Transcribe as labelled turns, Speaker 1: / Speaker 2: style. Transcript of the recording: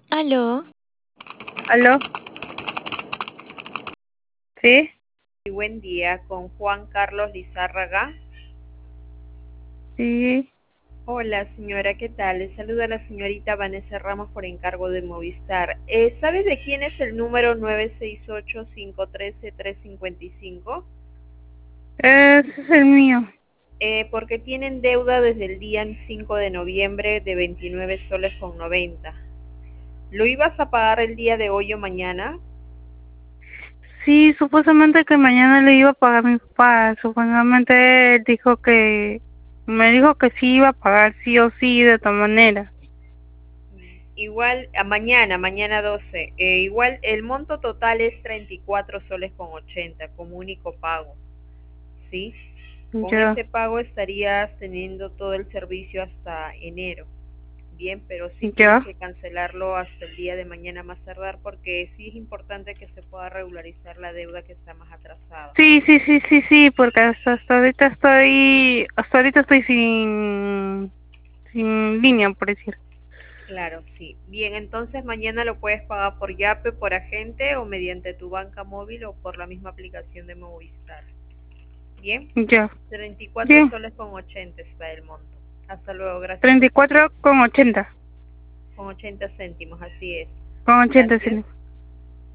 Speaker 1: Aló,
Speaker 2: ¿Aló? ¿Sí?
Speaker 3: Muy buen día, con Juan Carlos Lizárraga.
Speaker 2: Sí.
Speaker 3: Hola señora, ¿qué tal? Le saluda la señorita Vanessa Ramos por encargo de Movistar. ¿Sabe de quién es el número 968-513-355?
Speaker 2: Ese es el mío.
Speaker 3: Porque tienen deuda desde el día 5 de noviembre de 29 soles con 90. ¿Lo ibas a pagar el día de hoy o mañana?
Speaker 2: Sí, supuestamente que mañana le iba a pagar a mi papá. Supuestamente él me dijo que sí iba a pagar sí o sí de todas maneras.
Speaker 3: Igual, mañana 12. Igual el monto total es 34 soles con 80 como único pago. ¿Sí? Con
Speaker 2: Ya,
Speaker 3: ese pago estarías teniendo todo el servicio hasta enero. Bien, pero sí tienes
Speaker 2: ya.
Speaker 3: que cancelarlo hasta el día de mañana más tardar porque sí es importante que se pueda regularizar la deuda que está más atrasada.
Speaker 2: Sí, sí, sí, sí, sí, porque hasta ahorita estoy sin línea, por decir.
Speaker 3: Claro, sí. Bien, entonces mañana lo puedes pagar por Yape, por agente o mediante tu banca móvil o por la misma aplicación de Movistar. Bien,
Speaker 2: Ya,
Speaker 3: 34
Speaker 2: bien.
Speaker 3: soles con 80 está el monto. Hasta luego, gracias por tu
Speaker 2: 34
Speaker 3: tiempo.
Speaker 2: con 80.
Speaker 3: Con 80 céntimos, así es.
Speaker 2: Con 80,
Speaker 3: Gracias.
Speaker 2: sí.